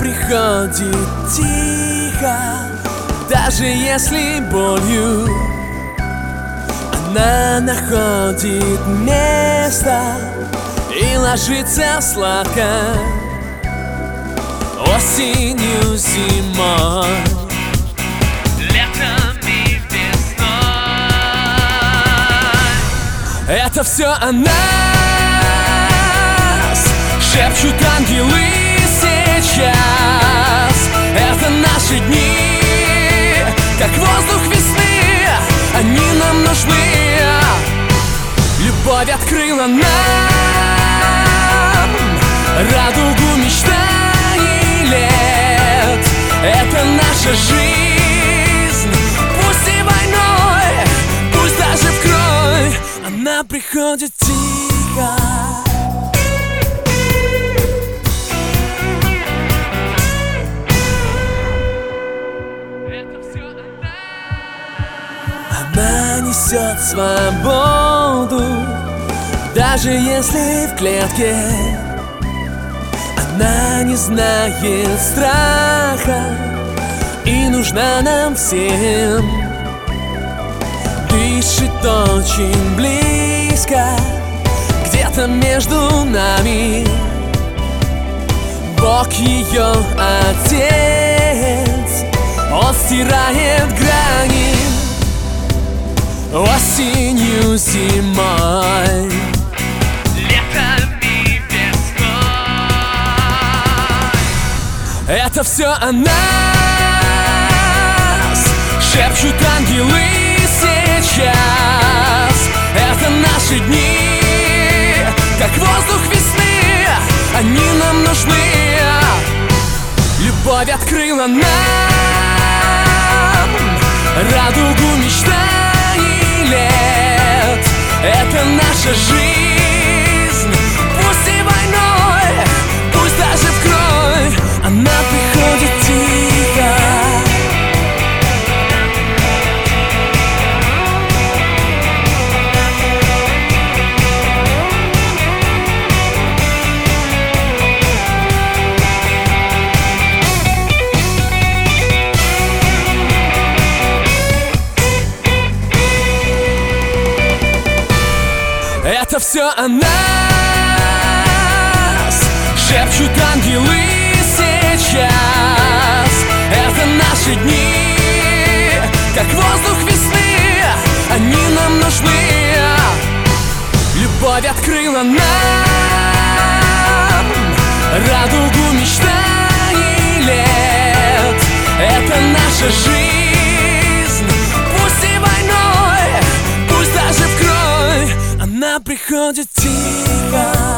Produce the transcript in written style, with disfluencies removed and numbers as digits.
приходит тихо, даже если болью. Она находит место и ложится сладко. Осенью, зимой, летом и весной. Это все о нас, шепчут ангелы сейчас. Это наши дни, как воздух весны, они нам нужны. Любовь открыла нам радугу мечтаний лет. Это наша жизнь, пусть и войной, пусть даже в кровь. Она приходит тихо. Она несет свободу, даже если в клетке. Она не знает страха и нужна нам всем. Дышит очень близко, где-то между нами. Бог ее отец, он стирает грани. Осенью, зимой, летом и весной. Это все о нас, шепчут ангелы сейчас. Это наши дни, как воздух весны, они нам нужны. Любовь открыла нам радугу мечтаний лет. Это наша жизнь, пусть и войной, пусть даже в кровь. Она приходит тихо. Это все о нас, шепчут ангелы сейчас. Это наши дни, как воздух весны, они нам нужны. Любовь открыла нам радугу мечтаний лет. Это наша жизнь, пусть и войной, пусть даже в кровь. Она приходит тихо.